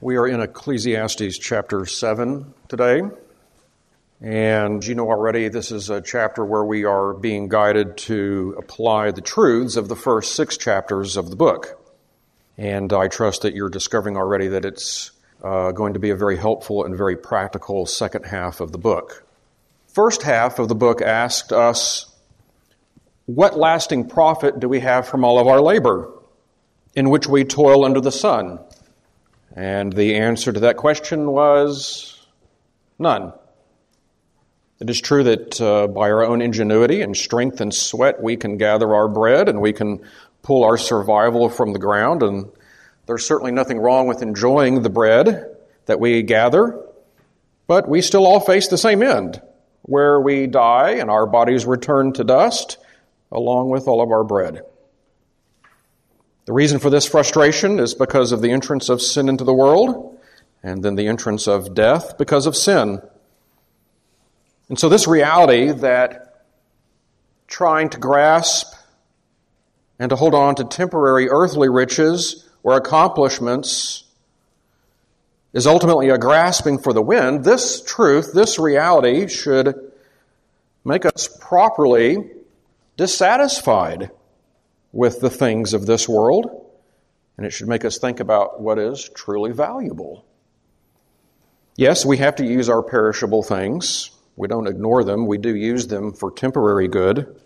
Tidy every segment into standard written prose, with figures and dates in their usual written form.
We are in Ecclesiastes chapter 7 today, and you know already this is a chapter where we are being guided to apply the truths of the first 6 chapters of the book. And I trust that you're discovering already that it's going to be a very helpful and very practical second half of the book. First half of the book asked us, what lasting profit do we have from all of our labor, in which we toil under the sun? And the answer to that question was none. It is true that by our own ingenuity and strength and sweat, we can gather our bread and we can pull our survival from the ground. And there's certainly nothing wrong with enjoying the bread that we gather. But we still all face the same end, where we die and our bodies return to dust along with all of our bread. The reason for this frustration is because of the entrance of sin into the world, and then the entrance of death because of sin. And so this reality that trying to grasp and to hold on to temporary earthly riches or accomplishments is ultimately a grasping for the wind, this truth, this reality should make us properly dissatisfied with the things of this world, and it should make us think about what is truly valuable. Yes, we have to use our perishable things. We don't ignore them. We do use them for temporary good.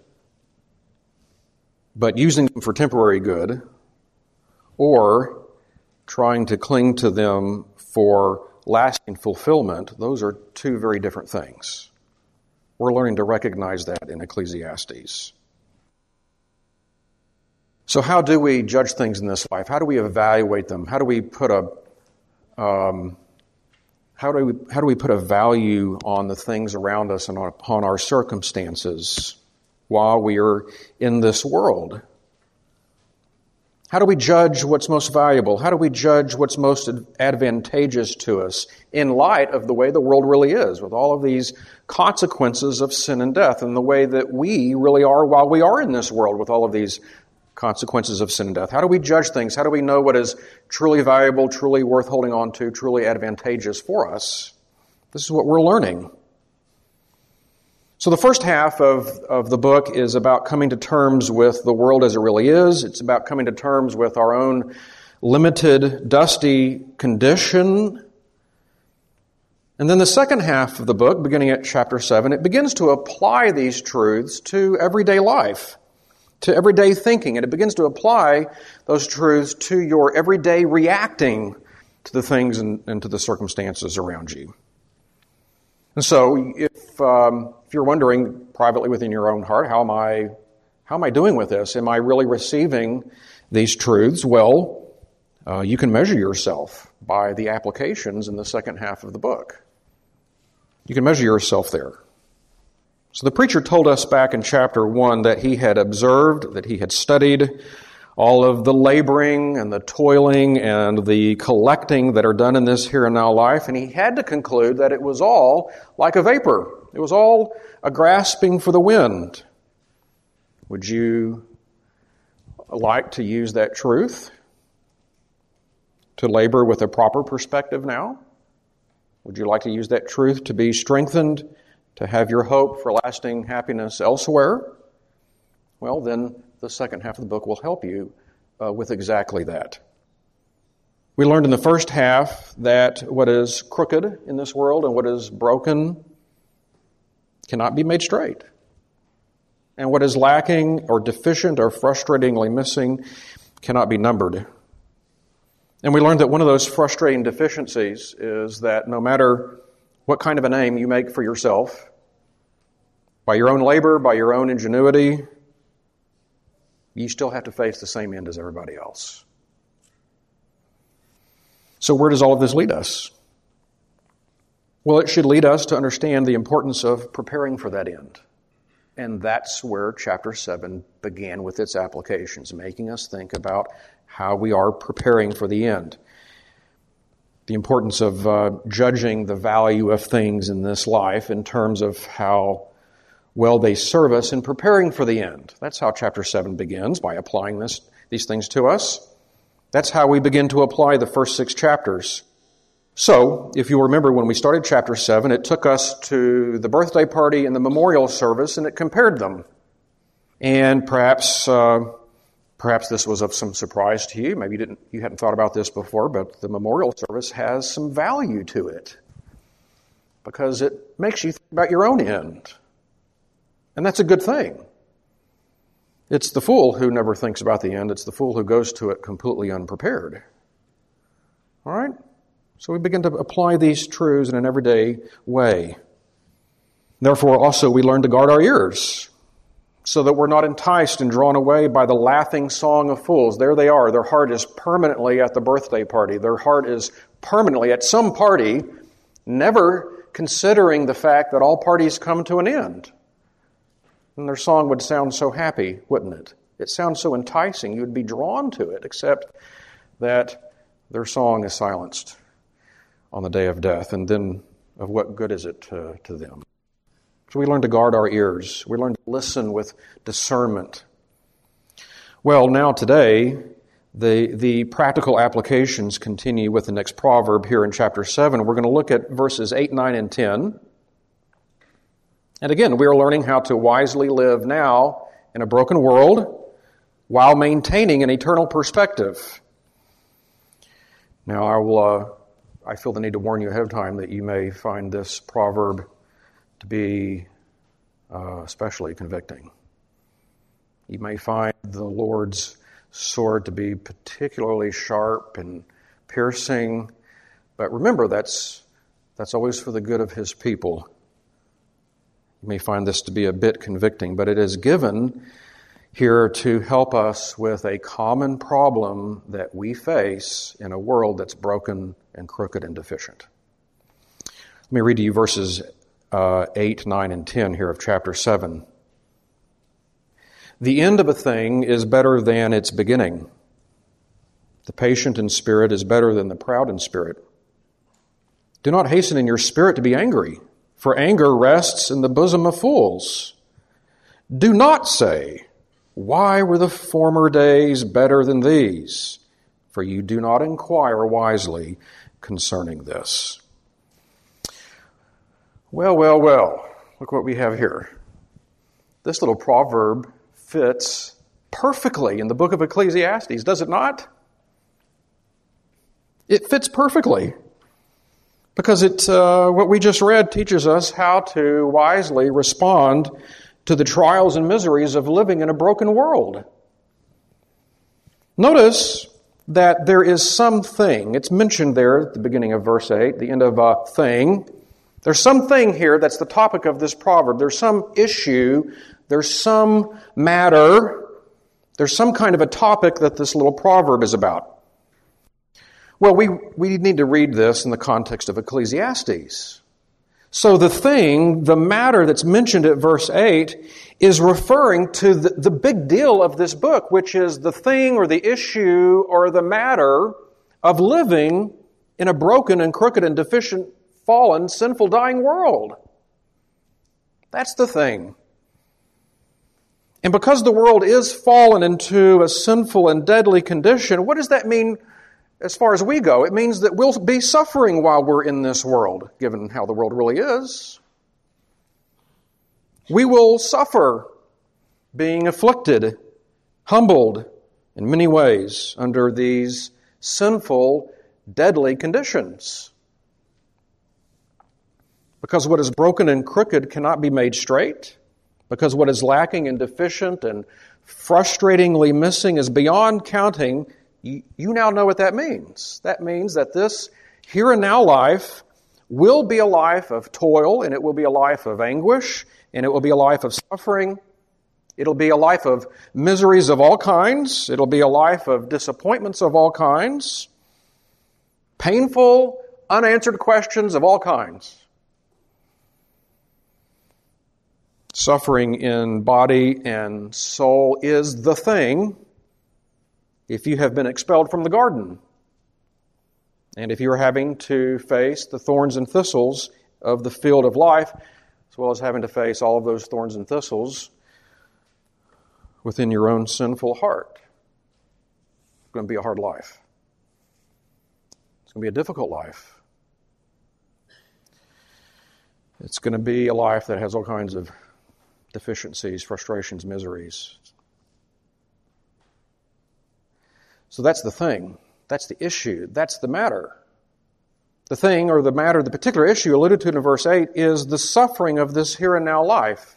But using them for temporary good or trying to cling to them for lasting fulfillment, those are two very different things. We're learning to recognize that in Ecclesiastes. So how do we judge things in this life? How do we evaluate them? How do we put a value on the things around us and upon our circumstances while we are in this world? How do we judge what's most valuable? How do we judge what's most advantageous to us in light of the way the world really is, with all of these consequences of sin and death, and the way that we really are while we are in this world with all of these consequences of sin and death? How do we judge things? How do we know what is truly valuable, truly worth holding on to, truly advantageous for us? This is what we're learning. So the first half of the book is about coming to terms with the world as it really is. It's about coming to terms with our own limited, dusty condition. And then the second half of the book, beginning at chapter 7, it begins to apply these truths to everyday life, to everyday thinking, and it begins to apply those truths to your everyday reacting to the things and to the circumstances around you. And so, if you're wondering privately within your own heart, how am I doing with this? Am I really receiving these truths? Well, you can measure yourself by the applications in the second half of the book. You can measure yourself there. So the preacher told us back in chapter 1 that he had observed, that he had studied all of the laboring and the toiling and the collecting that are done in this here and now life, and he had to conclude that it was all like a vapor. It was all a grasping for the wind. Would you like to use that truth to labor with a proper perspective now? Would you like to use that truth to be strengthened, to have your hope for lasting happiness elsewhere? Well, then the second half of the book will help you with exactly that. We learned in the first half that what is crooked in this world and what is broken cannot be made straight. And what is lacking or deficient or frustratingly missing cannot be numbered. And we learned that one of those frustrating deficiencies is that no matter what kind of a name you make for yourself, by your own labor, by your own ingenuity, you still have to face the same end as everybody else. So where does all of this lead us? Well, it should lead us to understand the importance of preparing for that end. And that's where chapter 7 began with its applications, making us think about how we are preparing for the end. The importance of judging the value of things in this life in terms of how well they serve us in preparing for the end. That's how chapter 7 begins, by applying these things to us. That's how we begin to apply the first 6 chapters. So, if you remember when we started chapter 7, it took us to the birthday party and the memorial service, and it compared them. And perhaps this was of some surprise to you. Maybe you hadn't thought about this before, but the memorial service has some value to it because it makes you think about your own end. And that's a good thing. It's the fool who never thinks about the end. It's the fool who goes to it completely unprepared. All right? So we begin to apply these truths in an everyday way. Therefore, also, we learn to guard our ears so that we're not enticed and drawn away by the laughing song of fools. There they are. Their heart is permanently at the birthday party. Their heart is permanently at some party, never considering the fact that all parties come to an end. And their song would sound so happy, wouldn't it? It sounds so enticing. You would be drawn to it, except that their song is silenced on the day of death. And then of what good is it to them? So we learn to guard our ears. We learn to listen with discernment. Well, now today, the practical applications continue with the next proverb here in chapter 7. We're going to look at verses 8, 9, and 10. And again, we are learning how to wisely live now in a broken world while maintaining an eternal perspective. Now, I feel the need to warn you ahead of time that you may find this proverb to be especially convicting. You may find the Lord's sword to be particularly sharp and piercing, but remember, that's always for the good of His people. You may find this to be a bit convicting, but it is given here to help us with a common problem that we face in a world that's broken and crooked and deficient. Let me read to you verses 8, 9, and 10 here of chapter 7. The end of a thing is better than its beginning. The patient in spirit is better than the proud in spirit. Do not hasten in your spirit to be angry, for anger rests in the bosom of fools. Do not say, why were the former days better than these? For you do not inquire wisely concerning this. Well, look what we have here. This little proverb fits perfectly in the book of Ecclesiastes, does it not? It fits perfectly because what we just read teaches us how to wisely respond to the trials and miseries of living in a broken world. Notice that there is something. It's mentioned there at the beginning of verse 8, the end of a thing. There's something here that's the topic of this proverb. There's some issue, there's some matter, there's some kind of a topic that this little proverb is about. Well, we need to read this in the context of Ecclesiastes. So the thing, the matter that's mentioned at verse 8 is referring to the big deal of this book, which is the thing or the issue or the matter of living in a broken and crooked and deficient, fallen, sinful, dying world. That's the thing. And because the world is fallen into a sinful and deadly condition, what does that mean as far as we go? It means that we'll be suffering while we're in this world, given how the world really is. We will suffer, being afflicted, humbled in many ways under these sinful, deadly conditions. Because what is broken and crooked cannot be made straight. Because what is lacking and deficient and frustratingly missing is beyond counting. You now know what that means. That means that this here and now life will be a life of toil, and it will be a life of anguish, and it will be a life of suffering. It'll be a life of miseries of all kinds. It'll be a life of disappointments of all kinds. Painful, unanswered questions of all kinds. Suffering in body and soul is the thing if you have been expelled from the garden. And if you're having to face the thorns and thistles of the field of life, as well as having to face all of those thorns and thistles within your own sinful heart. It's going to be a hard life. It's going to be a difficult life. It's going to be a life that has all kinds of deficiencies, frustrations, miseries. So that's the thing. That's the issue. That's the matter. The thing or the matter, the particular issue alluded to in verse 8 is the suffering of this here and now life.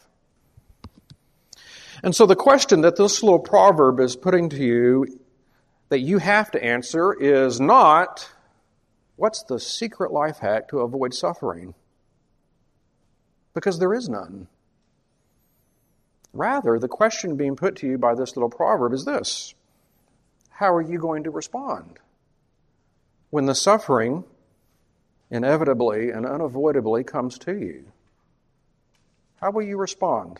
And so the question that this little proverb is putting to you that you have to answer is not, what's the secret life hack to avoid suffering? Because there is none. Rather, the question being put to you by this little proverb is this: how are you going to respond when the suffering inevitably and unavoidably comes to you? How will you respond?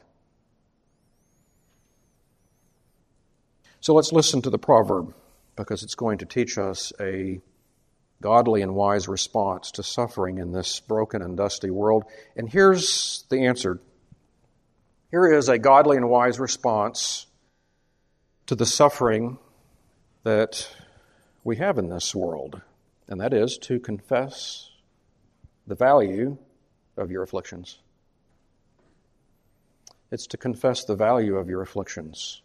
So let's listen to the proverb, because it's going to teach us a godly and wise response to suffering in this broken and dusty world. And here's the answer. Here is a godly and wise response to the suffering that we have in this world, and that is to confess the value of your afflictions. It's to confess the value of your afflictions.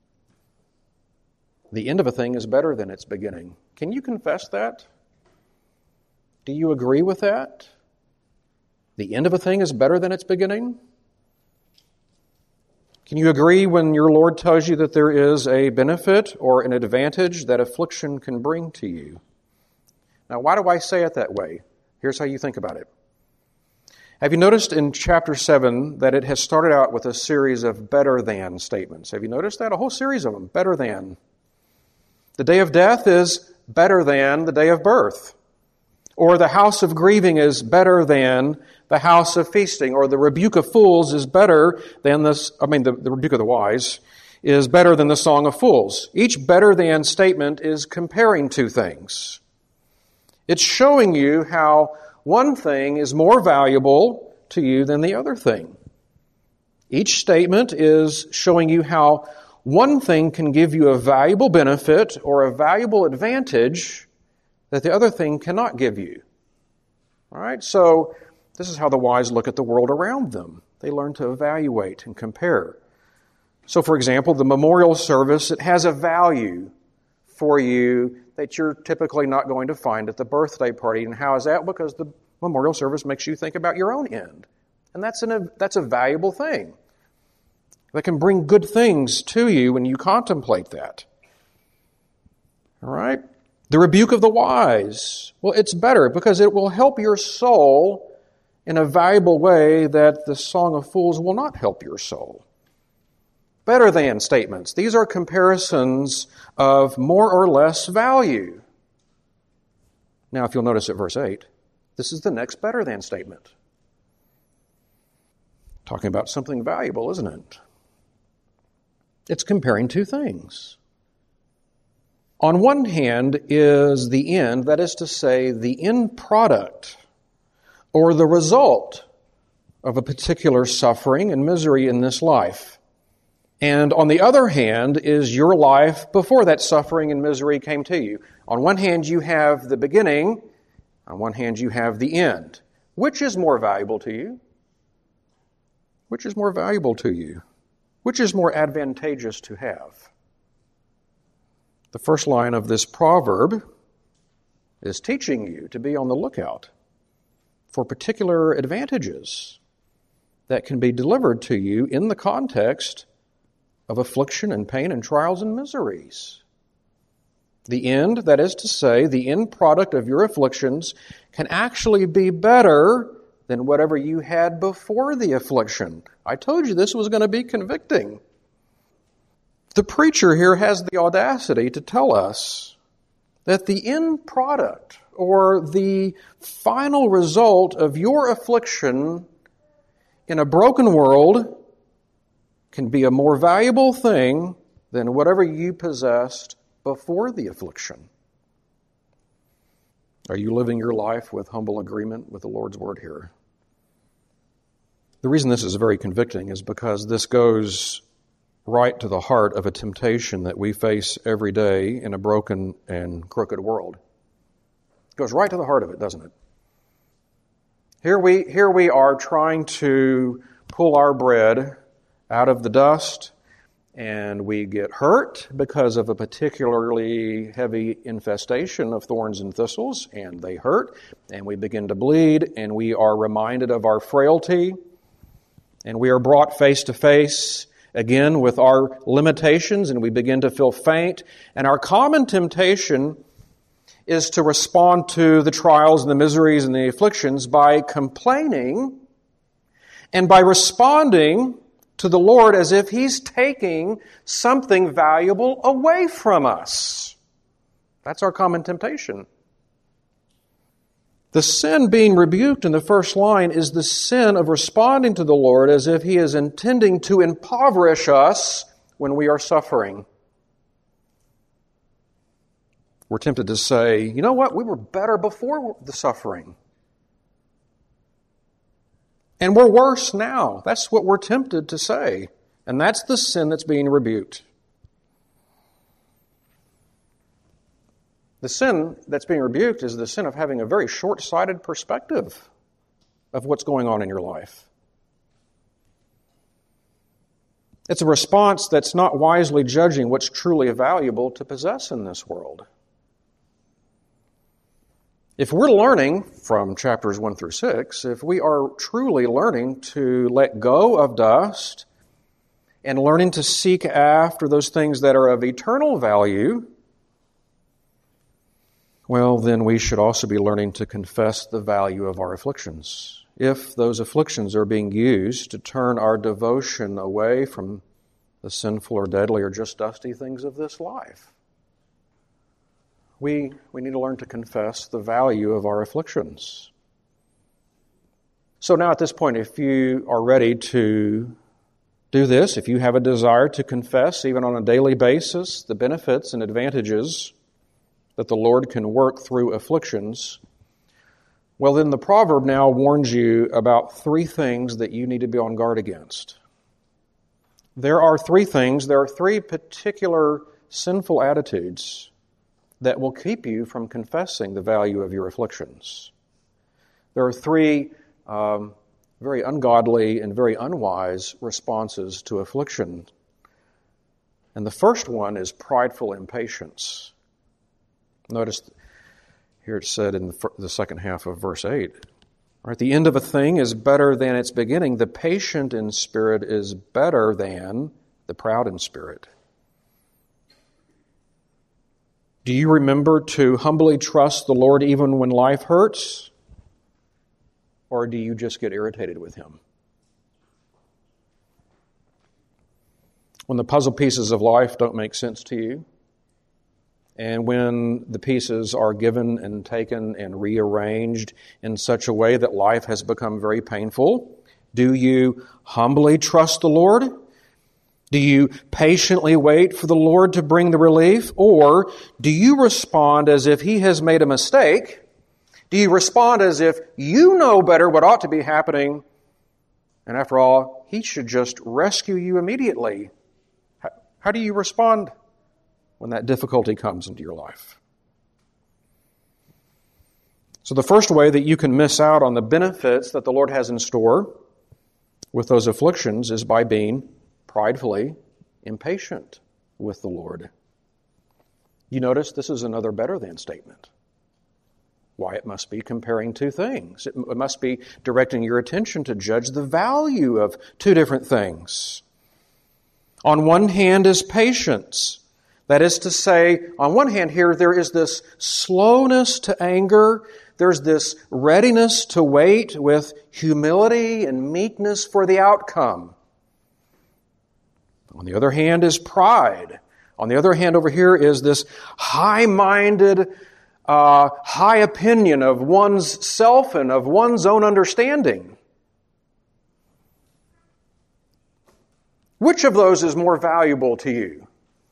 The end of a thing is better than its beginning. Can you confess that? Do you agree with that? The end of a thing is better than its beginning? Can you agree when your Lord tells you that there is a benefit or an advantage that affliction can bring to you? Now, why do I say it that way? Here's how you think about it. Have you noticed in chapter 7 that it has started out with a series of better than statements? Have you noticed that? A whole series of them, better than. The day of death is better than the day of birth. Or the house of grieving is better than the house of feasting. Or the rebuke of fools is better than the rebuke of the wise is better than the song of fools. Each better than statement is comparing two things. It's showing you how one thing is more valuable to you than the other thing. Each statement is showing you how one thing can give you a valuable benefit or a valuable advantage that the other thing cannot give you. All right, so this is how the wise look at the world around them. They learn to evaluate and compare. So, for example, the memorial service, it has a value for you that you're typically not going to find at the birthday party. And how is that? Because the memorial service makes you think about your own end. And that's a valuable thing that can bring good things to you when you contemplate that. All right? The rebuke of the wise. Well, it's better because it will help your soul in a valuable way that the song of fools will not help your soul. Better than statements. These are comparisons of more or less value. Now, if you'll notice at verse 8, this is the next better than statement. Talking about something valuable, isn't it? It's comparing two things. On one hand is the end, that is to say, the end product or the result of a particular suffering and misery in this life. And on the other hand is your life before that suffering and misery came to you. On one hand you have the beginning, on one hand you have the end. Which is more valuable to you? Which is more valuable to you? Which is more advantageous to have? The first line of this proverb is teaching you to be on the lookout for particular advantages that can be delivered to you in the context of affliction and pain and trials and miseries. The end, that is to say, the end product of your afflictions can actually be better than whatever you had before the affliction. I told you this was going to be convicting. The preacher here has the audacity to tell us that the end product or the final result of your affliction in a broken world can be a more valuable thing than whatever you possessed before the affliction. Are you living your life with humble agreement with the Lord's word here? The reason this is very convicting is because this goes right to the heart of a temptation that we face every day in a broken and crooked world. It goes right to the heart of it, doesn't it? Here we are trying to pull our bread out of the dust, and we get hurt because of a particularly heavy infestation of thorns and thistles, and they hurt, and we begin to bleed, and we are reminded of our frailty, and we are brought face to face again with our limitations, and we begin to feel faint, and our common temptation is to respond to the trials and the miseries and the afflictions by complaining and by responding to the Lord as if He's taking something valuable away from us. That's our common temptation. The sin being rebuked in the first line is the sin of responding to the Lord as if He is intending to impoverish us when we are suffering. We're tempted to say, you know what, we were better before the suffering. And we're worse now. That's what we're tempted to say. And that's the sin that's being rebuked. The sin that's being rebuked is the sin of having a very short-sighted perspective of what's going on in your life. It's a response that's not wisely judging what's truly valuable to possess in this world. If we're learning from chapters 1 through 6, if we are truly learning to let go of dust and learning to seek after those things that are of eternal value, well, then we should also be learning to confess the value of our afflictions. If those afflictions are being used to turn our devotion away from the sinful or deadly or just dusty things of this life, we need to learn to confess the value of our afflictions. So now at this point, if you are ready to do this, if you have a desire to confess, even on a daily basis, the benefits and advantages that the Lord can work through afflictions, well, then the proverb now warns you about three things that you need to be on guard against. There are three particular sinful attitudes that will keep you from confessing the value of your afflictions. There are three very ungodly and very unwise responses to affliction. And the first one is prideful impatience. Notice here it's said in the second half of verse 8. Right, the end of a thing is better than its beginning. The patient in spirit is better than the proud in spirit. Do you remember to humbly trust the Lord even when life hurts? Or do you just get irritated with Him? When the puzzle pieces of life don't make sense to you, and when the pieces are given and taken and rearranged in such a way that life has become very painful, do you humbly trust the Lord? Do you patiently wait for the Lord to bring the relief? Or do you respond as if He has made a mistake? Do you respond as if you know better what ought to be happening, and after all, He should just rescue you immediately? How do you respond when that difficulty comes into your life? So the first way that you can miss out on the benefits that the Lord has in store with those afflictions is by being pridefully impatient with the Lord. You notice this is another better than statement. Why, it must be comparing two things. It must be directing your attention to judge the value of two different things. On one hand is patience. That is to say, on one hand here, there is this slowness to anger. There's this readiness to wait with humility and meekness for the outcome. On the other hand is pride. On the other hand over here is this high-minded, high opinion of one's self and of one's own understanding. Which of those is more valuable to you?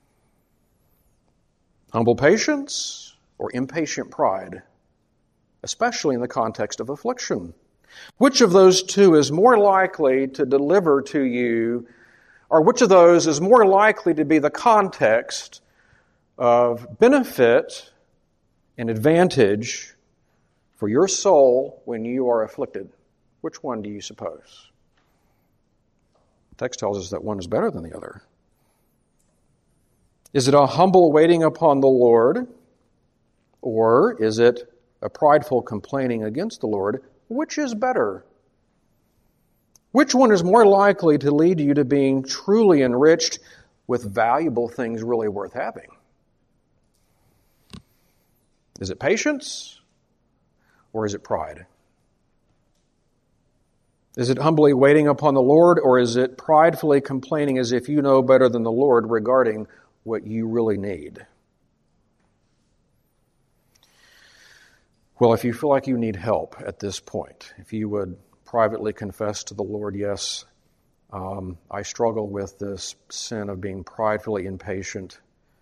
Humble patience or impatient pride? Especially in the context of affliction. Which of those two is more likely to deliver to you, or which of those is more likely to be the context of benefit and advantage for your soul when you are afflicted? Which one do you suppose? The text tells us that one is better than the other. Is it a humble waiting upon the Lord, or is it a prideful complaining against the Lord? Which is better? Which one is more likely to lead you to being truly enriched with valuable things really worth having? Is it patience, or is it pride? Is it humbly waiting upon the Lord, or is it pridefully complaining as if you know better than the Lord regarding what you really need? Well, if you feel like you need help at this point, if you would privately confess to the Lord, yes, I struggle with this sin of being pridefully impatient,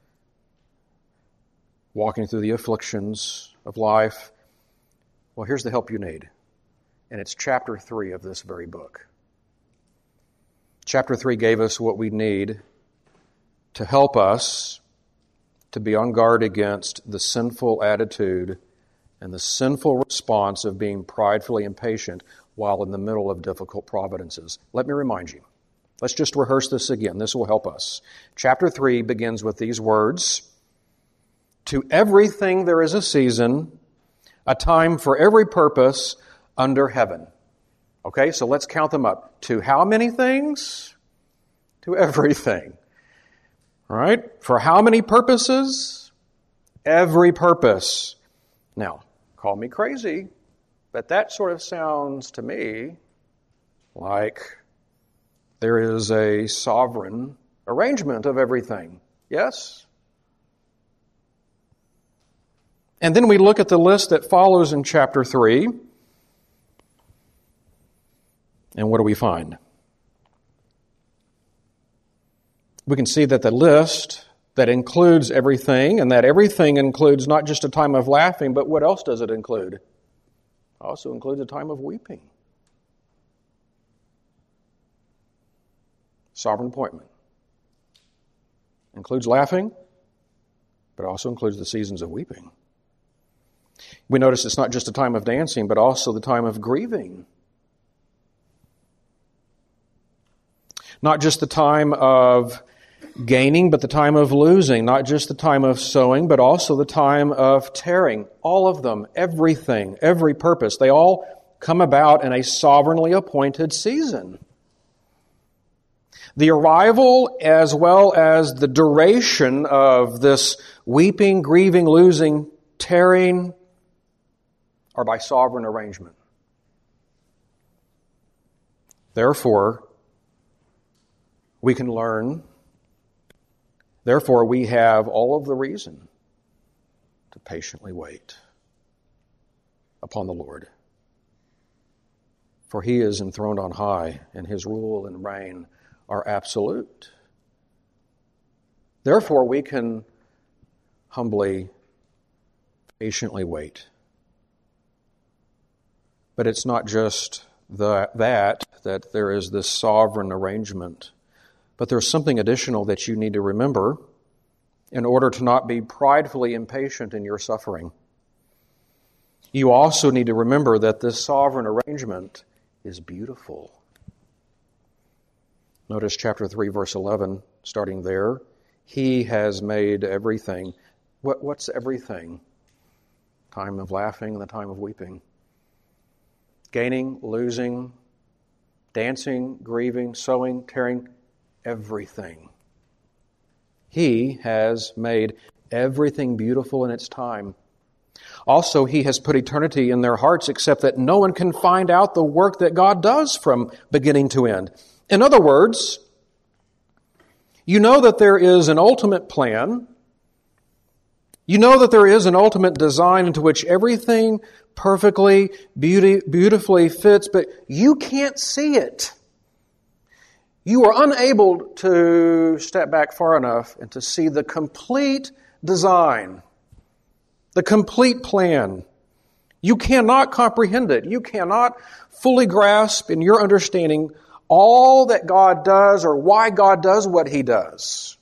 walking through the afflictions of life. Well, here's the help you need. And it's chapter 3 of this very book. Chapter 3 gave us what we need to help us to be on guard against the sinful attitude and the sinful response of being pridefully impatient while in the middle of difficult providences. Let me remind you. Let's just rehearse this again. This will help us. Chapter 3 begins with these words: "To everything there is a season, a time for every purpose under heaven." Okay, so let's count them up. To how many things? To everything. All right? For how many purposes? Every purpose. Now, call me crazy, but that sort of sounds to me like there is a sovereign arrangement of everything. Yes? And then we look at the list that follows in chapter 3. And what do we find? We can see that the list that includes everything, and that everything includes not just a time of laughing, but what else does it include? It also includes a time of weeping. Sovereign appointment. Includes laughing, but also includes the seasons of weeping. We notice it's not just a time of dancing, but also the time of grieving. Not just the time of gaining, but the time of losing. Not just the time of sowing, but also the time of tearing. All of them, everything, every purpose, they all come about in a sovereignly appointed season. The arrival as well as the duration of this weeping, grieving, losing, tearing are by sovereign arrangement. Therefore, we can learn. Therefore, we have all of the reason to patiently wait upon the Lord. For He is enthroned on high, and His rule and reign are absolute. Therefore, we can humbly, patiently wait. But it's not just that there is this sovereign arrangement, but there's something additional that you need to remember in order to not be pridefully impatient in your suffering. You also need to remember that this sovereign arrangement is beautiful. Notice chapter 3, verse 11, starting there. He has made everything. What's everything? Time of laughing and the time of weeping. Gaining, losing, dancing, grieving, sowing, tearing, everything. He has made everything beautiful in its time. Also, He has put eternity in their hearts, except that no one can find out the work that God does from beginning to end. In other words, you know that there is an ultimate plan. You know that there is an ultimate design into which everything perfectly, beautifully fits, but you can't see it. You are unable to step back far enough and to see the complete design, the complete plan. You cannot comprehend it. You cannot fully grasp in your understanding all that God does or why God does what He does.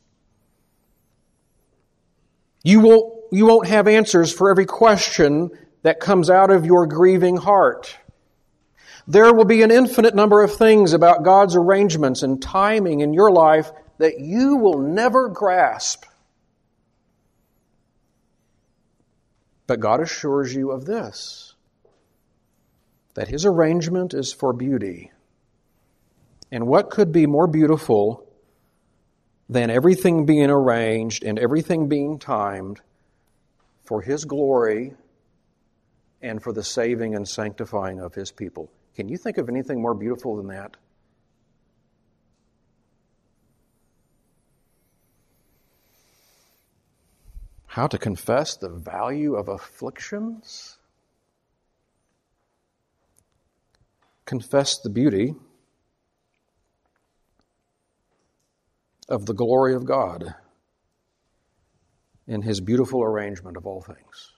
You won't have answers for every question that comes out of your grieving heart. There will be an infinite number of things about God's arrangements and timing in your life that you will never grasp. But God assures you of this, that His arrangement is for beauty. And what could be more beautiful than everything being arranged and everything being timed for His glory and for the saving and sanctifying of His people? Can you think of anything more beautiful than that? How to confess the value of afflictions? Confess the beauty of the glory of God in His beautiful arrangement of all things.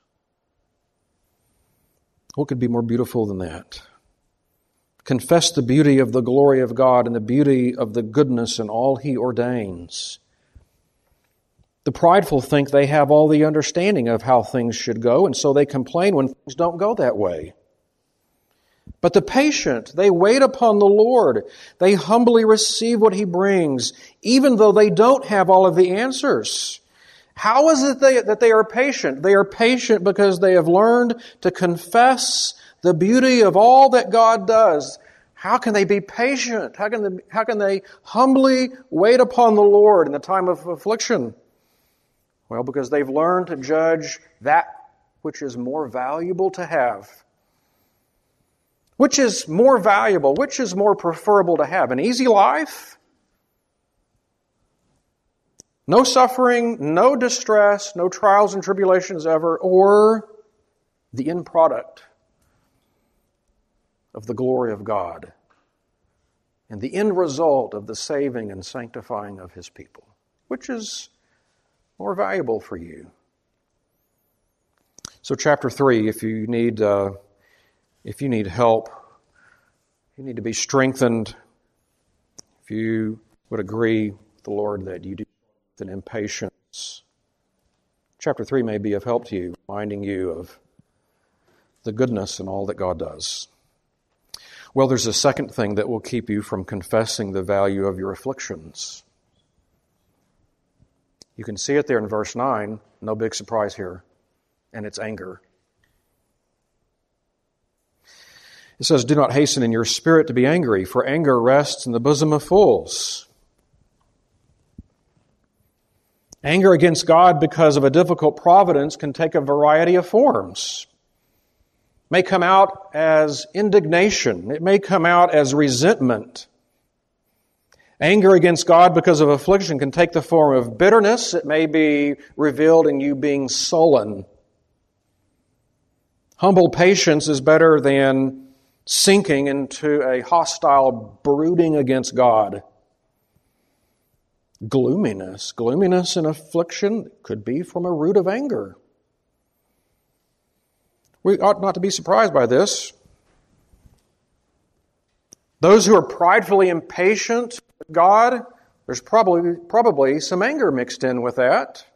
What could be more beautiful than that? Confess the beauty of the glory of God and the beauty of the goodness in all He ordains. The prideful think they have all the understanding of how things should go, and so they complain when things don't go that way. But the patient, they wait upon the Lord. They humbly receive what He brings, even though they don't have all of the answers. How is it that they are patient? They are patient because they have learned to confess the beauty of all that God does. How can they be patient? How can they humbly wait upon the Lord in the time of affliction? Well, because they've learned to judge that which is more valuable to have. Which is more valuable? Which is more preferable to have? An easy life? No suffering, no distress, no trials and tribulations ever, or the end product of the glory of God and the end result of the saving and sanctifying of His people? Which is more valuable for you? So chapter 3, if you need help, you need to be strengthened. If you would agree with the Lord that you do with an impatience, chapter 3 may be of help to you, reminding you of the goodness and all that God does. Well, there's a second thing that will keep you from confessing the value of your afflictions. You can see it there in verse 9, no big surprise here, and it's anger. It says, "Do not hasten in your spirit to be angry, for anger rests in the bosom of fools." Anger against God because of a difficult providence can take a variety of forms. It may come out as indignation. It may come out as resentment. Anger against God because of affliction can take the form of bitterness. It may be revealed in you being sullen. Humble patience is better than sinking into a hostile brooding against God. Gloominess and affliction could be from a root of anger. We ought not to be surprised by this. Those who are pridefully impatient with God, there's probably some anger mixed in with that.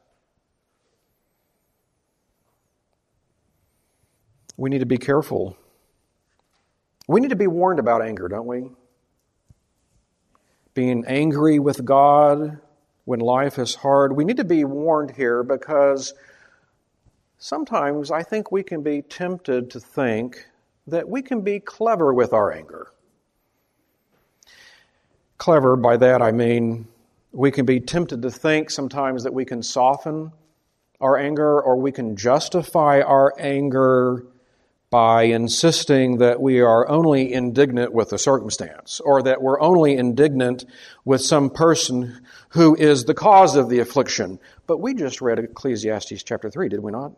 We need to be careful. We need to be warned about anger, don't we? Being angry with God when life is hard. We need to be warned here because sometimes I think we can be tempted to think that we can be clever with our anger. Clever, by that I mean we can be tempted to think sometimes that we can soften our anger or we can justify our anger by insisting that we are only indignant with a circumstance or that we're only indignant with some person who is the cause of the affliction. But we just read Ecclesiastes chapter 3, did we not?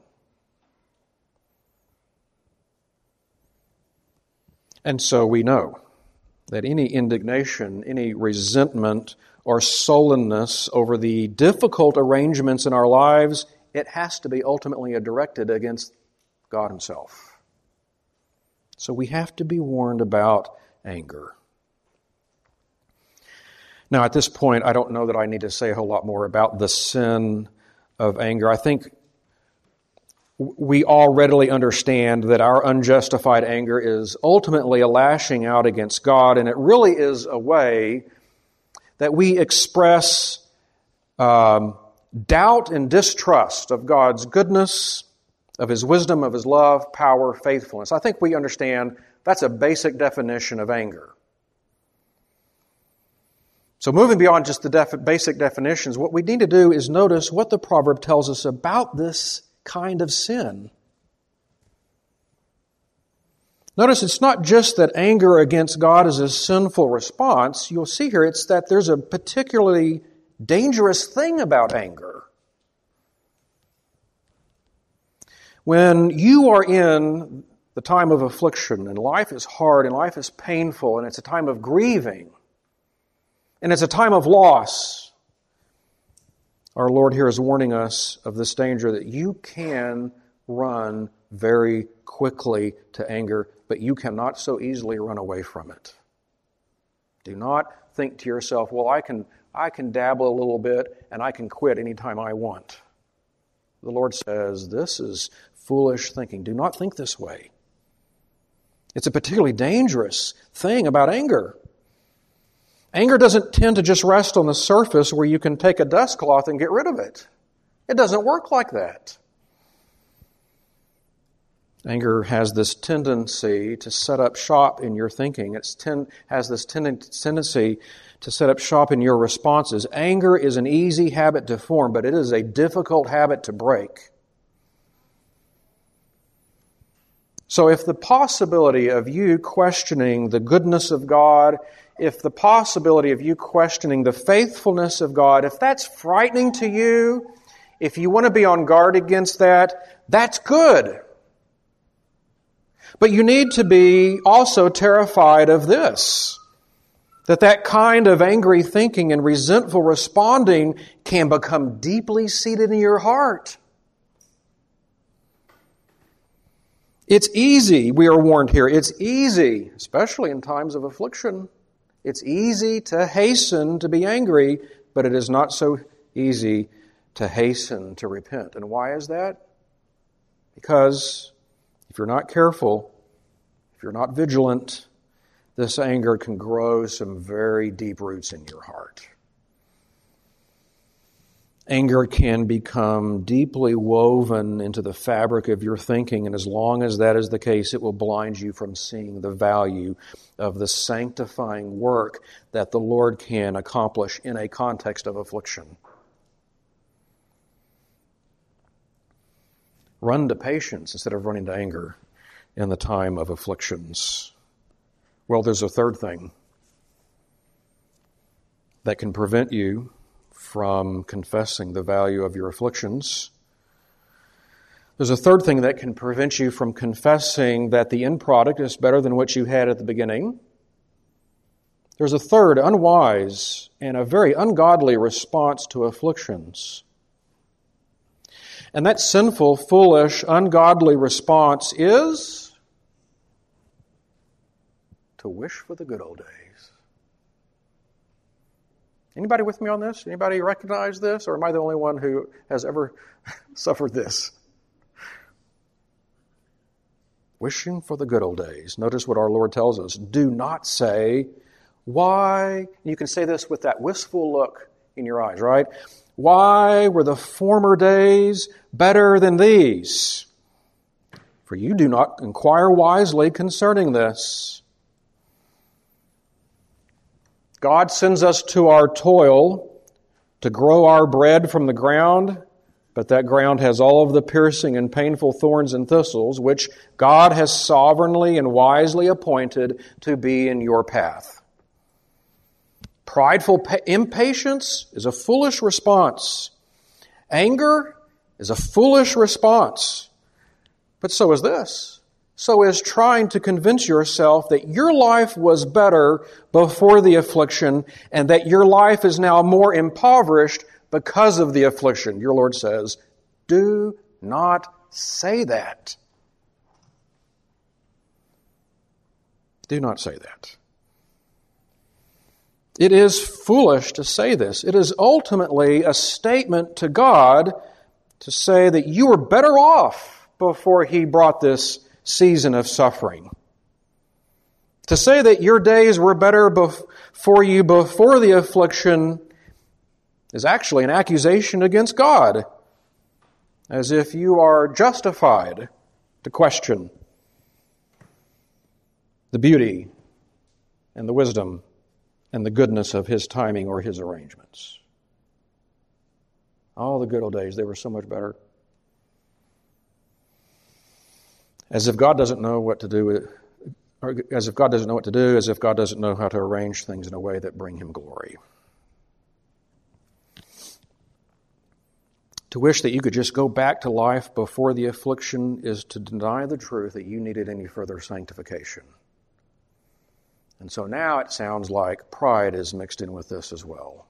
And so we know that any indignation, any resentment or sullenness over the difficult arrangements in our lives, it has to be ultimately directed against God Himself. So we have to be warned about anger. Now, at this point, I don't know that I need to say a whole lot more about the sin of anger. I think we all readily understand that our unjustified anger is ultimately a lashing out against God, and it really is a way that we express doubt and distrust of God's goodness, of His wisdom, of His love, power, faithfulness. I think we understand that's a basic definition of anger. So moving beyond just the basic definitions, what we need to do is notice what the proverb tells us about this kind of sin. Notice it's not just that anger against God is a sinful response. You'll see here it's that there's a particularly dangerous thing about anger. When you are in the time of affliction and life is hard and life is painful and it's a time of grieving and it's a time of loss, our Lord here is warning us of this danger that you can run very quickly to anger, but you cannot so easily run away from it. Do not think to yourself, well, I can dabble a little bit and I can quit anytime I want. The Lord says, this is foolish thinking. Do not think this way. It's a particularly dangerous thing about anger. Anger doesn't tend to just rest on the surface where you can take a dust cloth and get rid of it. It doesn't work like that. Anger has this tendency to set up shop in your thinking. It has this tendency to set up shop in your responses. Anger is an easy habit to form, but it is a difficult habit to break. So if the possibility of you questioning the goodness of God, if the possibility of you questioning the faithfulness of God, if that's frightening to you, if you want to be on guard against that, that's good. But you need to be also terrified of this, that kind of angry thinking and resentful responding can become deeply seated in your heart. It's easy, we are warned here, it's easy, especially in times of affliction, it's easy to hasten to be angry, but it is not so easy to hasten to repent. And why is that? Because if you're not careful, if you're not vigilant, this anger can grow some very deep roots in your heart. Anger can become deeply woven into the fabric of your thinking, and as long as that is the case, it will blind you from seeing the value of the sanctifying work that the Lord can accomplish in a context of affliction. Run to patience instead of running to anger in the time of afflictions. Well, there's a third thing that can prevent you from confessing the value of your afflictions. There's a third thing that can prevent you from confessing that the end product is better than what you had at the beginning. There's a third unwise and a very ungodly response to afflictions. And that sinful, foolish, ungodly response is to wish for the good old days. Anybody with me on this? Anybody recognize this? Or am I the only one who has ever suffered this? Wishing for the good old days. Notice what our Lord tells us. Do not say, why? You can say this with that wistful look in your eyes, right? Why were the former days better than these? For you do not inquire wisely concerning this. God sends us to our toil to grow our bread from the ground, but that ground has all of the piercing and painful thorns and thistles, which God has sovereignly and wisely appointed to be in your path. Prideful impatience is a foolish response. Anger is a foolish response. But so is this. So is trying to convince yourself that your life was better before the affliction and that your life is now more impoverished because of the affliction. Your Lord says, do not say that. Do not say that. It is foolish to say this. It is ultimately a statement to God to say that you are better off before He brought this season of suffering. To say that your days were better for you before the affliction is actually an accusation against God, as if you are justified to question the beauty and the wisdom and the goodness of His timing or His arrangements. Oh, the good old days, they were so much better. As if God doesn't know what to do, or as if God doesn't know what to do, as if God doesn't know how to arrange things in a way that bring Him glory. To wish that you could just go back to life before the affliction is to deny the truth that you needed any further sanctification. And so now it sounds like pride is mixed in with this as well.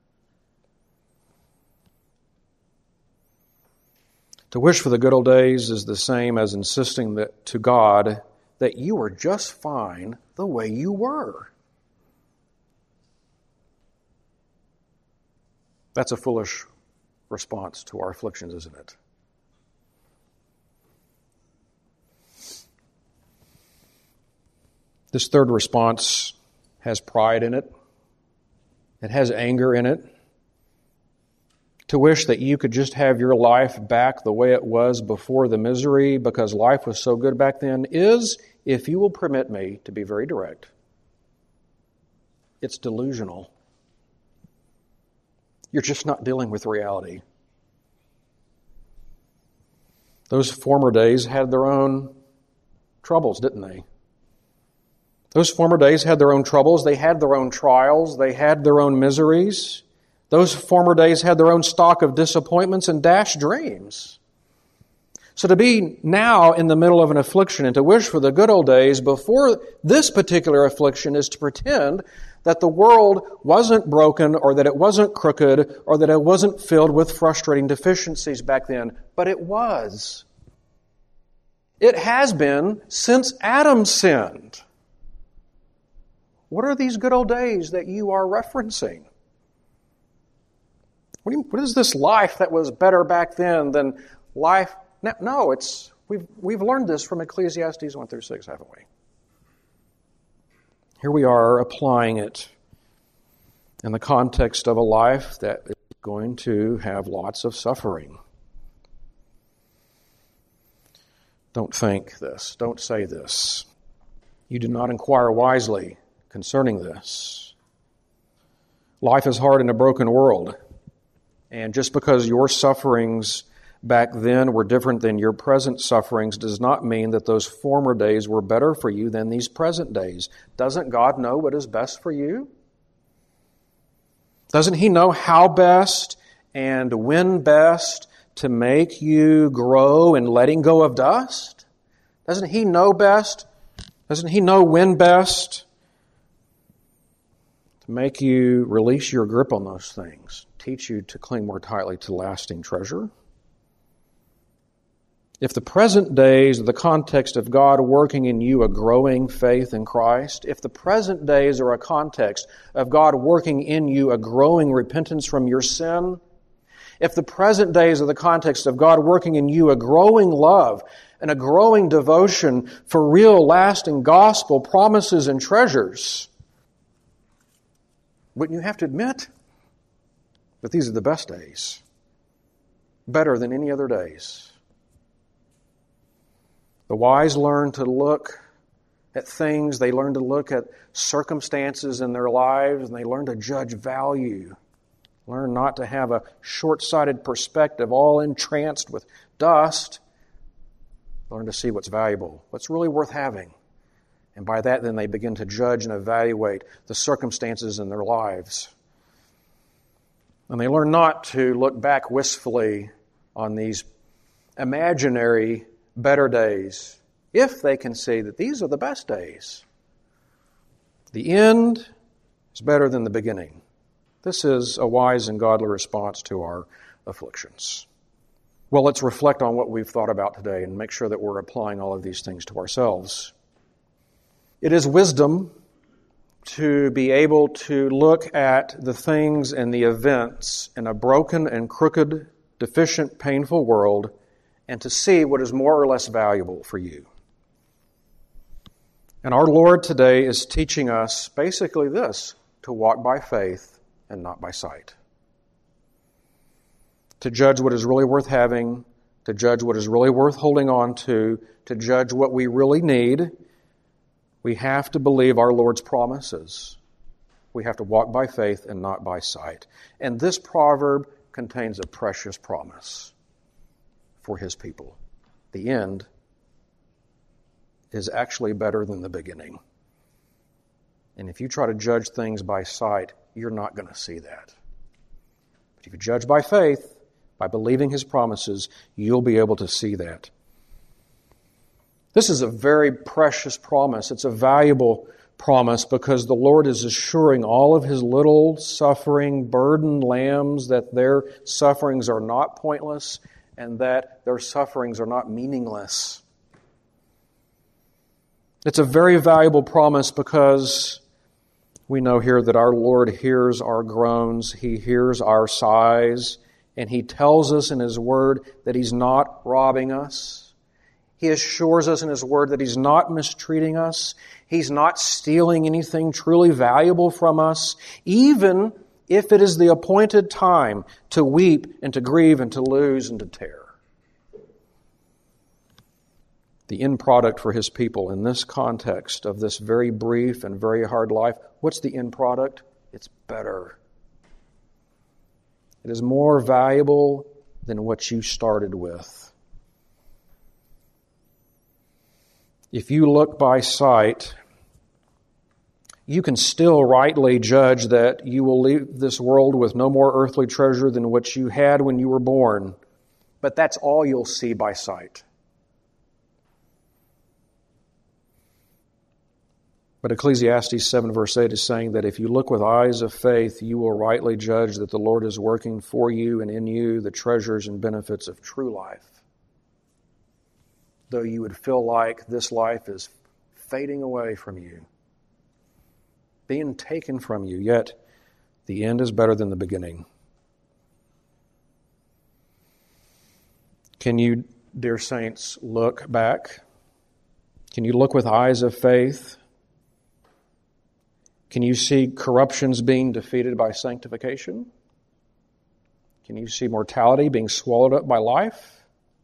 To wish for the good old days is the same as insisting that to God that you were just fine the way you were. That's a foolish response to our afflictions, isn't it? This third response has pride in it. It has anger in it. To wish that you could just have your life back the way it was before the misery because life was so good back then is, if you will permit me to be very direct, it's delusional. You're just not dealing with reality. Those former days had their own troubles, didn't they? Those former days had their own troubles. They had their own trials. They had their own miseries. Those former days had their own stock of disappointments and dashed dreams. So to be now in the middle of an affliction and to wish for the good old days before this particular affliction is to pretend that the world wasn't broken or that it wasn't crooked or that it wasn't filled with frustrating deficiencies back then. But it was. It has been since Adam sinned. What are these good old days that you are referencing? What is this life that was better back then than life? No, we've learned this from Ecclesiastes 1 through 6, haven't we? Here we are applying it in the context of a life that is going to have lots of suffering. Don't think this. Don't say this. You did not inquire wisely concerning this. Life is hard in a broken world. And just because your sufferings back then were different than your present sufferings does not mean that those former days were better for you than these present days. Doesn't God know what is best for you? Doesn't He know how best and when best to make you grow in letting go of dust? Doesn't He know best? Doesn't He know when best to make you release your grip on those things? Teach you to cling more tightly to lasting treasure? If the present days are the context of God working in you a growing faith in Christ, if the present days are a context of God working in you a growing repentance from your sin, if the present days are the context of God working in you a growing love and a growing devotion for real lasting gospel promises and treasures, wouldn't you have to admit that these are the best days, better than any other days? The wise learn to look at things, they learn to look at circumstances in their lives, and they learn to judge value. Learn not to have a short-sighted perspective, all entranced with dust. Learn to see what's valuable, what's really worth having. And by that, then they begin to judge and evaluate the circumstances in their lives. And they learn not to look back wistfully on these imaginary better days if they can see that these are the best days. The end is better than the beginning. This is a wise and godly response to our afflictions. Well, let's reflect on what we've thought about today and make sure that we're applying all of these things to ourselves. It is wisdom to be able to look at the things and the events in a broken and crooked, deficient, painful world and to see what is more or less valuable for you. And our Lord today is teaching us basically this, to walk by faith and not by sight. To judge what is really worth having, to judge what is really worth holding on to judge what we really need, we have to believe our Lord's promises. We have to walk by faith and not by sight. And this proverb contains a precious promise for His people. The end is actually better than the beginning. And if you try to judge things by sight, you're not going to see that. But if you judge by faith, by believing His promises, you'll be able to see that. This is a very precious promise. It's a valuable promise because the Lord is assuring all of His little suffering, burdened lambs that their sufferings are not pointless and that their sufferings are not meaningless. It's a very valuable promise because we know here that our Lord hears our groans, He hears our sighs, and He tells us in His Word that He's not robbing us. He assures us in His Word that He's not mistreating us. He's not stealing anything truly valuable from us, even if it is the appointed time to weep and to grieve and to lose and to tear. The end product for His people in this context of this very brief and very hard life, what's the end product? It's better. It is more valuable than what you started with. If you look by sight, you can still rightly judge that you will leave this world with no more earthly treasure than what you had when you were born. But that's all you'll see by sight. But Ecclesiastes 7 verse 8 is saying that if you look with eyes of faith, you will rightly judge that the Lord is working for you and in you the treasures and benefits of true life. Though you would feel like this life is fading away from you, being taken from you, yet the end is better than the beginning. Can you, dear saints, look back? Can you look with eyes of faith? Can you see corruptions being defeated by sanctification? Can you see mortality being swallowed up by life?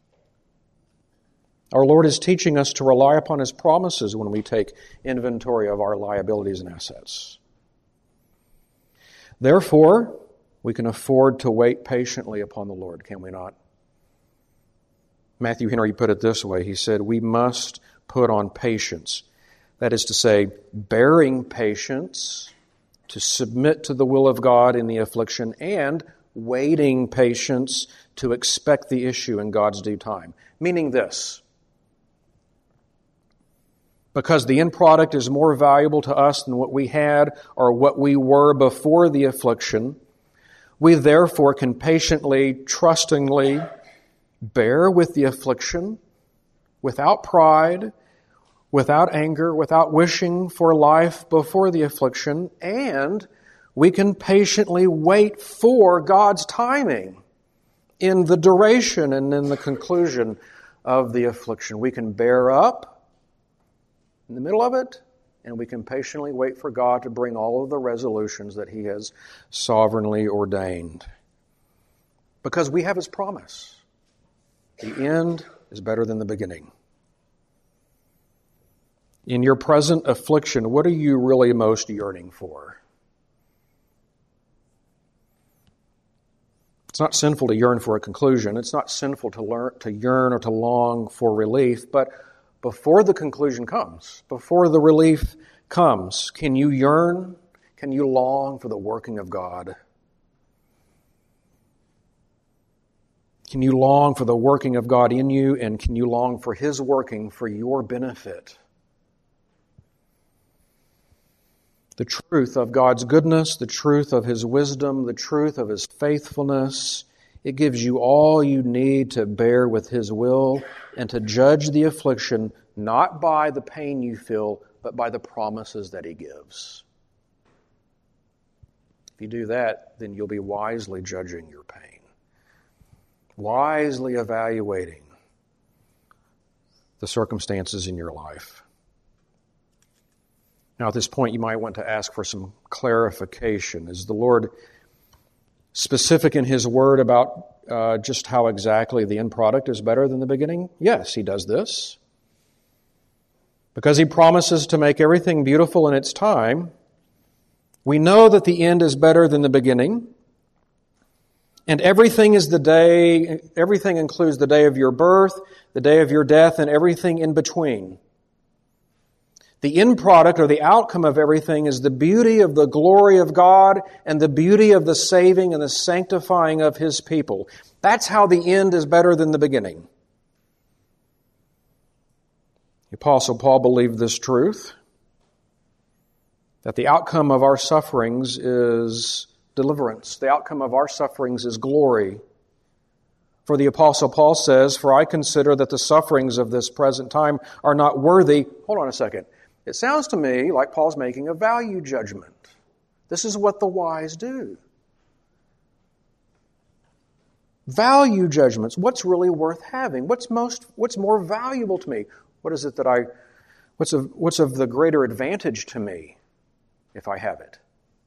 Our Lord is teaching us to rely upon His promises when we take inventory of our liabilities and assets. Therefore, we can afford to wait patiently upon the Lord, can we not? Matthew Henry put it this way. He said, we must put on patience. That is to say, bearing patience to submit to the will of God in the affliction and waiting patience to expect the issue in God's due time. Meaning this, because the end product is more valuable to us than what we had or what we were before the affliction, we therefore can patiently, trustingly bear with the affliction without pride, without anger, without wishing for life before the affliction, and we can patiently wait for God's timing in the duration and in the conclusion of the affliction. We can bear up in the middle of it, and we can patiently wait for God to bring all of the resolutions that He has sovereignly ordained. Because we have His promise. The end is better than the beginning. In your present affliction, what are you really most yearning for? It's not sinful to yearn for a conclusion. It's not sinful to yearn or to long for relief, but before the conclusion comes, before the relief comes, can you yearn? Can you long for the working of God? Can you long for the working of God in you, and can you long for His working for your benefit? The truth of God's goodness, the truth of His wisdom, the truth of His faithfulness, it gives you all you need to bear with His will and to judge the affliction not by the pain you feel, but by the promises that He gives. If you do that, then you'll be wisely judging your pain, wisely evaluating the circumstances in your life. Now, at this point, you might want to ask for some clarification. Is the Lord specific in His Word about just how exactly the end product is better than the beginning? Yes, He does this. Because He promises to make everything beautiful in its time, we know that the end is better than the beginning. And everything includes the day of your birth, the day of your death, and everything in between. The end product or the outcome of everything is the beauty of the glory of God and the beauty of the saving and the sanctifying of His people. That's how the end is better than the beginning. The Apostle Paul believed this truth, that the outcome of our sufferings is deliverance. The outcome of our sufferings is glory. For the Apostle Paul says, "For I consider that the sufferings of this present time are not worthy." Hold on a second. It sounds to me like Paul's making a value judgment. This is what the wise do. Value judgments. What's really worth having? What's more valuable to me? What's of the greater advantage to me if I have it?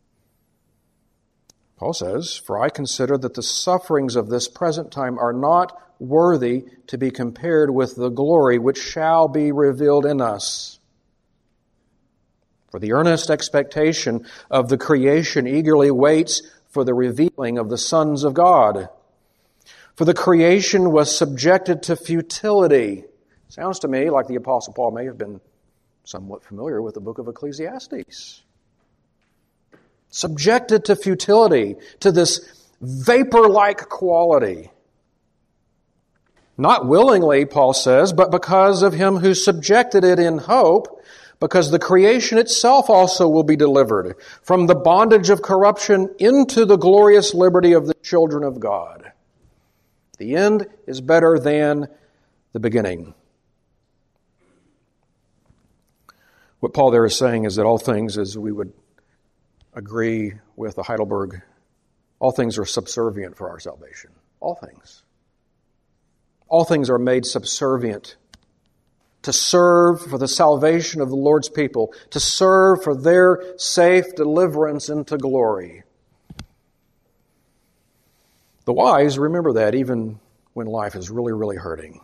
Paul says, "For I consider that the sufferings of this present time are not worthy to be compared with the glory which shall be revealed in us. For the earnest expectation of the creation eagerly waits for the revealing of the sons of God. For the creation was subjected to futility." Sounds to me like the Apostle Paul may have been somewhat familiar with the book of Ecclesiastes. Subjected to futility, to this vapor-like quality. Not willingly, Paul says, but because of Him who subjected it in hope, because the creation itself also will be delivered from the bondage of corruption into the glorious liberty of the children of God. The end is better than the beginning. What Paul there is saying is that all things, as we would agree with the Heidelberg, all things are subservient for our salvation. All things. All things are made subservient to serve for the salvation of the Lord's people, to serve for their safe deliverance into glory. The wise remember that even when life is really, really hurting.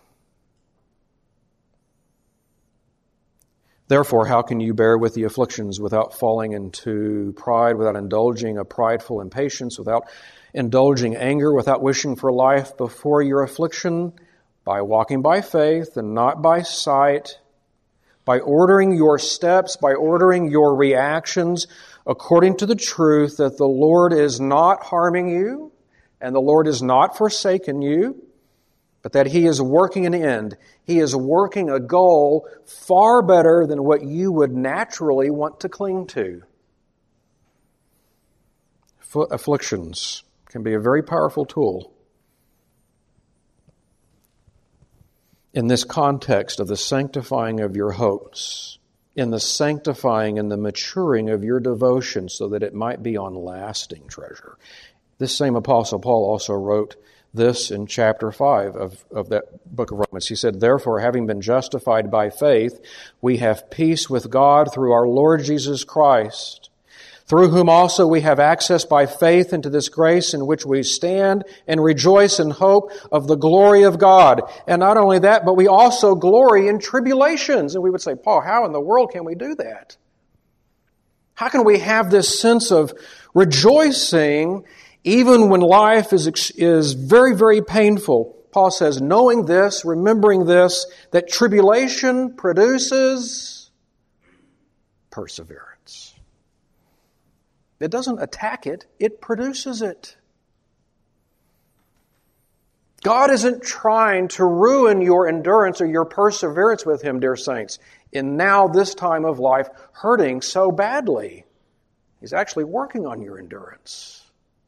Therefore, how can you bear with the afflictions without falling into pride, without indulging a prideful impatience, without indulging anger, without wishing for life before your affliction? By walking by faith and not by sight, by ordering your steps, by ordering your reactions according to the truth that the Lord is not harming you and the Lord is not forsaken you, but that He is working an end. He is working a goal far better than what you would naturally want to cling to. Afflictions can be a very powerful tool in this context of the sanctifying of your hopes, in the sanctifying and the maturing of your devotion so that it might be on lasting treasure. This same Apostle Paul also wrote this in chapter 5 of that book of Romans. He said, "Therefore, having been justified by faith, we have peace with God through our Lord Jesus Christ, through whom also we have access by faith into this grace in which we stand and rejoice in hope of the glory of God." And not only that, but we also glory in tribulations. And we would say, "Paul, how in the world can we do that? How can we have this sense of rejoicing even when life is very, very painful?" Paul says, knowing this, remembering this, that tribulation produces perseverance. It doesn't attack it, it produces it. God isn't trying to ruin your endurance or your perseverance with Him, dear saints, in now this time of life hurting so badly. He's actually working on your endurance.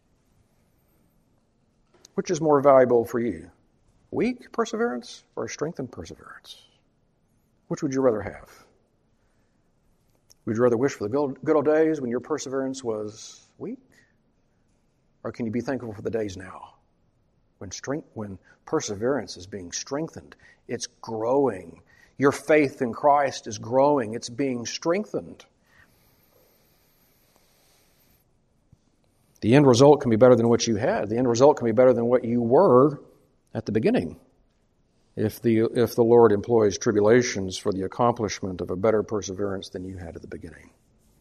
Which is more valuable for you? Weak perseverance or strengthened perseverance? Which would you rather have? Would you rather wish for the good old days when your perseverance was weak? Or can you be thankful for the days now when perseverance is being strengthened? It's growing. Your faith in Christ is growing. It's being strengthened. The end result can be better than what you had. The end result can be better than what you were at the beginning. If the Lord employs tribulations for the accomplishment of a better perseverance than you had at the beginning.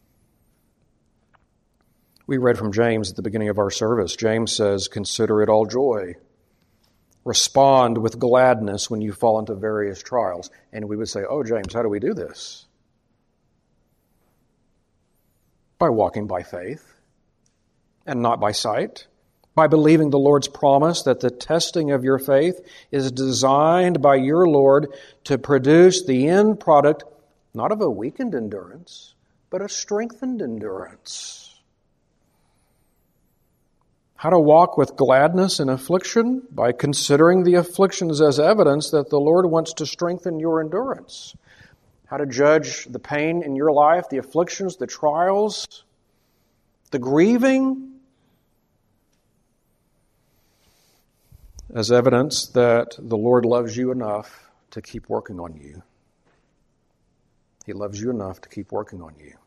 We read from James at the beginning of our service. James says, "Consider it all joy. Respond with gladness when you fall into various trials." And we would say, "Oh, James, how do we do this?" By walking by faith and not by sight. By believing the Lord's promise that the testing of your faith is designed by your Lord to produce the end product, not of a weakened endurance, but a strengthened endurance. How to walk with gladness in affliction? By considering the afflictions as evidence that the Lord wants to strengthen your endurance. How to judge the pain in your life, the afflictions, the trials, the grieving, as evidence that the Lord loves you enough to keep working on you. He loves you enough to keep working on you.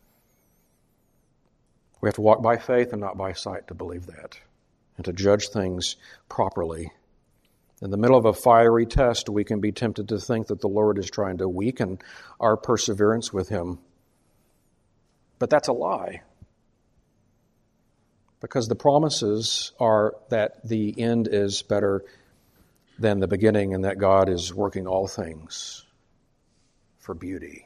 We have to walk by faith and not by sight to believe that, and to judge things properly. In the middle of a fiery test, we can be tempted to think that the Lord is trying to weaken our perseverance with Him. But that's a lie. Because the promises are that the end is better than the beginning and that God is working all things for beauty.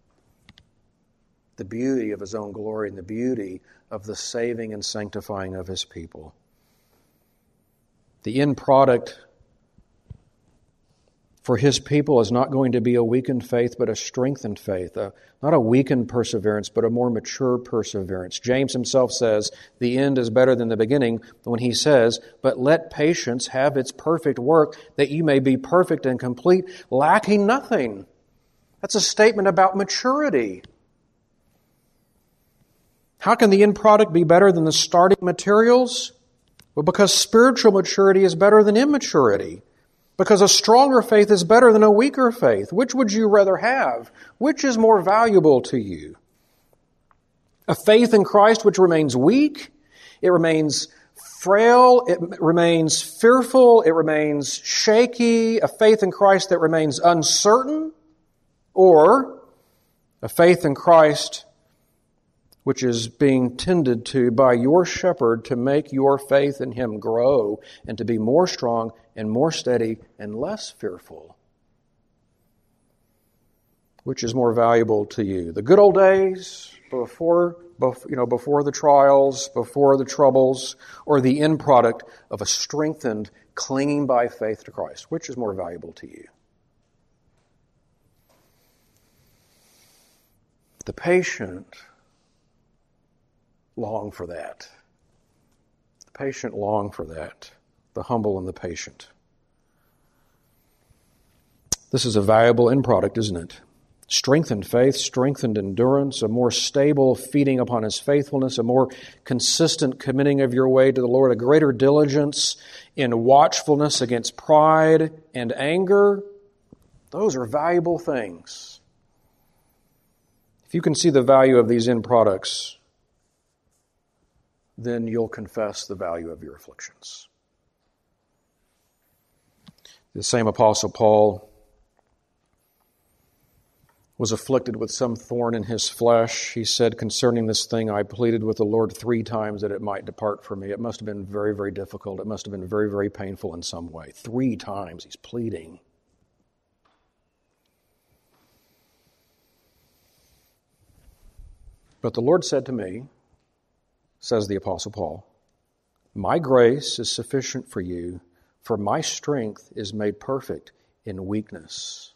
The beauty of His own glory and the beauty of the saving and sanctifying of His people. The end product for His people is not going to be a weakened faith, but a strengthened faith. Not a weakened perseverance, but a more mature perseverance. James himself says, the end is better than the beginning when he says, "But let patience have its perfect work, that you may be perfect and complete, lacking nothing." That's a statement about maturity. How can the end product be better than the starting materials? Well, because spiritual maturity is better than immaturity. Because a stronger faith is better than a weaker faith. Which would you rather have? Which is more valuable to you? A faith in Christ which remains weak, it remains frail, it remains fearful, it remains shaky, a faith in Christ that remains uncertain, or a faith in Christ which is being tended to by your shepherd to make your faith in Him grow and to be more strong and more steady and less fearful. Which is more valuable to you? The good old days before the trials, before the troubles, or the end product of a strengthened clinging by faith to Christ? Which is more valuable to you? The patient long for that. The patient long for that. The humble and the patient. This is a valuable end product, isn't it? Strengthened faith, strengthened endurance, a more stable feeding upon His faithfulness, a more consistent committing of your way to the Lord, a greater diligence in watchfulness against pride and anger. Those are valuable things. If you can see the value of these end products, then you'll confess the value of your afflictions. The same Apostle Paul was afflicted with some thorn in his flesh. He said, "Concerning this thing, I pleaded with the Lord 3 times that it might depart from me." It must have been very, very difficult. It must have been very, very painful in some way. 3 times he's pleading. But the Lord said to me, says the Apostle Paul, "My grace is sufficient for you, for my strength is made perfect in weakness."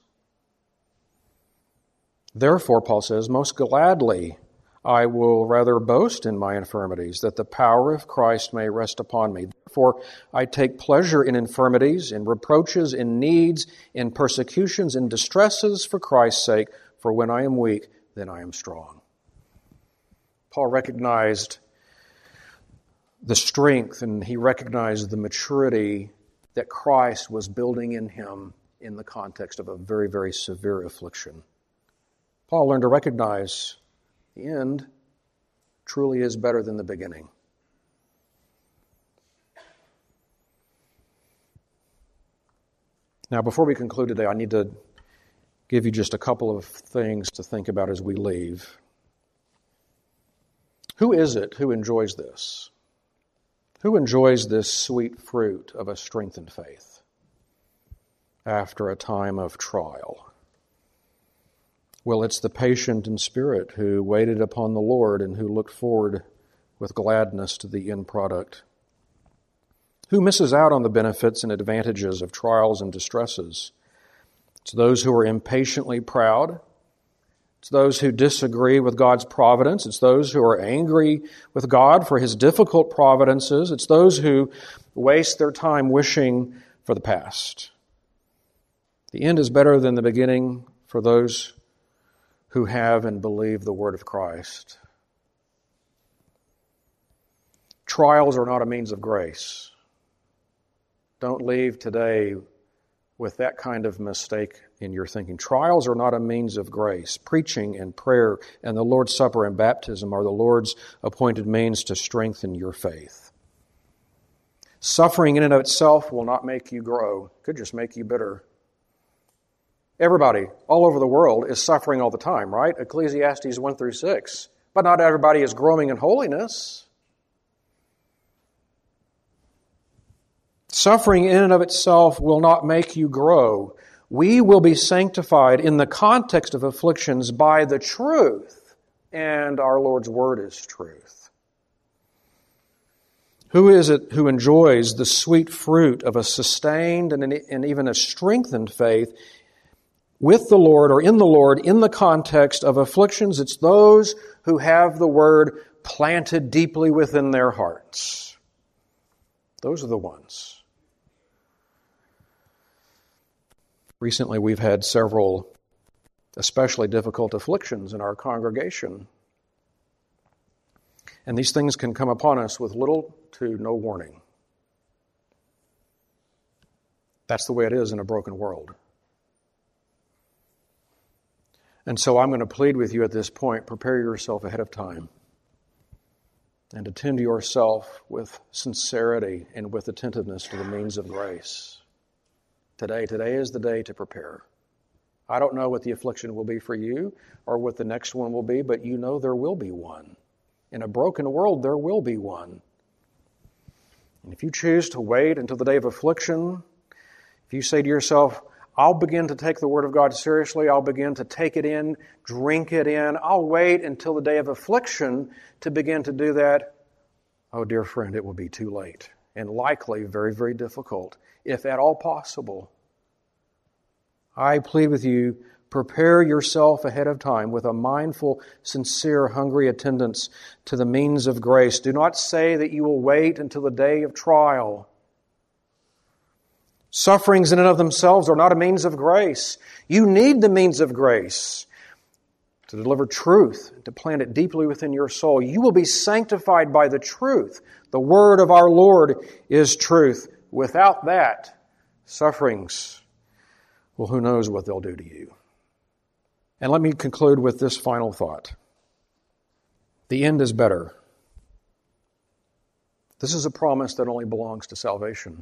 Therefore, Paul says, "Most gladly I will rather boast in my infirmities, that the power of Christ may rest upon me. Therefore I take pleasure in infirmities, in reproaches, in needs, in persecutions, in distresses for Christ's sake, for when I am weak, then I am strong." Paul recognized the strength and he recognized the maturity that Christ was building in him in the context of a very, very severe affliction. Paul learned to recognize the end truly is better than the beginning. Now, before we conclude today, I need to give you just a couple of things to think about as we leave. Who is it who enjoys this? Who enjoys this sweet fruit of a strengthened faith after a time of trial? Well, it's the patient in spirit who waited upon the Lord and who looked forward with gladness to the end product. Who misses out on the benefits and advantages of trials and distresses? It's those who are impatiently proud. It's those who disagree with God's providence. It's those who are angry with God for His difficult providences. It's those who waste their time wishing for the past. The end is better than the beginning for those who have and believe the word of Christ. Trials are not a means of grace. Don't leave today with that kind of mistake in your thinking. Trials are not a means of grace. Preaching and prayer and the Lord's Supper and baptism are the Lord's appointed means to strengthen your faith. Suffering in and of itself will not make you grow. It could just make you bitter. Everybody all over the world is suffering all the time, right? Ecclesiastes 1-6. But not everybody is growing in holiness. Suffering in and of itself will not make you grow. We will be sanctified in the context of afflictions by the truth, and our Lord's word is truth. Who is it who enjoys the sweet fruit of a sustained and even a strengthened faith with the Lord or in the context of afflictions? It's those who have the word planted deeply within their hearts. Those are the ones. Recently, we've had several especially difficult afflictions in our congregation. And these things can come upon us with little to no warning. That's the way it is in a broken world. And so I'm going to plead with you at this point, prepare yourself ahead of time and attend to yourself with sincerity and with attentiveness to the means of grace. Today is the day to prepare. I don't know what the affliction will be for you or what the next one will be, but you know there will be one. In a broken world, there will be one. And if you choose to wait until the day of affliction, if you say to yourself, I'll begin to take the Word of God seriously, I'll begin to take it in, drink it in, I'll wait until the day of affliction to begin to do that, oh dear friend, it will be too late and likely very, very difficult, if at all possible. I plead with you, prepare yourself ahead of time with a mindful, sincere, hungry attendance to the means of grace. Do not say that you will wait until the day of trial. Sufferings in and of themselves are not a means of grace. You need the means of grace to deliver truth, to plant it deeply within your soul. You will be sanctified by the truth. The word of our Lord is truth. Without that, sufferings, well, who knows what they'll do to you. And let me conclude with this final thought. The end is better. This is a promise that only belongs to salvation.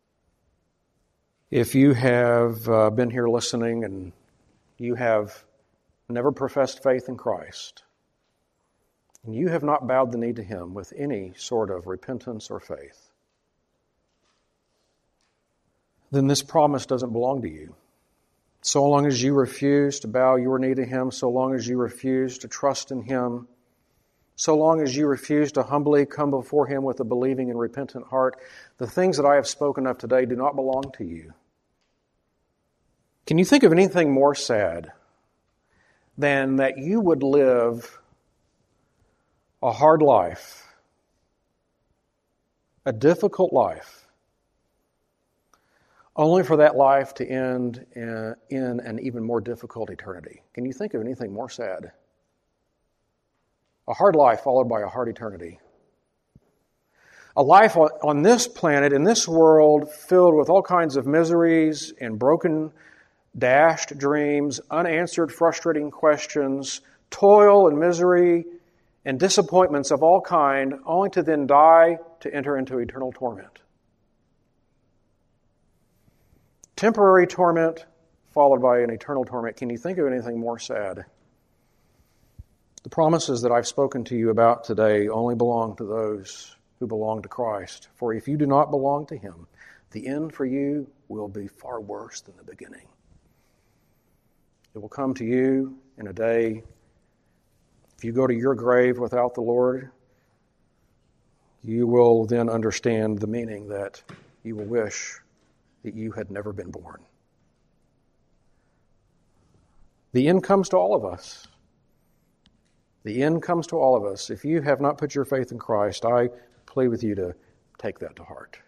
If you have been here listening and you have never professed faith in Christ, and you have not bowed the knee to Him with any sort of repentance or faith, then this promise doesn't belong to you. So long as you refuse to bow your knee to Him, so long as you refuse to trust in Him, so long as you refuse to humbly come before Him with a believing and repentant heart, the things that I have spoken of today do not belong to you. Can you think of anything more sad than that you would live a hard life, a difficult life, only for that life to end in an even more difficult eternity? Can you think of anything more sad? A hard life followed by a hard eternity. A life on this planet, in this world, filled with all kinds of miseries and broken, dashed dreams, unanswered, frustrating questions, toil and misery, and disappointments of all kind, only to then die to enter into eternal torment. Temporary torment followed by an eternal torment. Can you think of anything more sad? The promises that I've spoken to you about today only belong to those who belong to Christ. For if you do not belong to Him, the end for you will be far worse than the beginning. It will come to you in a day. If you go to your grave without the Lord, you will then understand the meaning that you will wish that you had never been born. The end comes to all of us. The end comes to all of us. If you have not put your faith in Christ, I plead with you to take that to heart.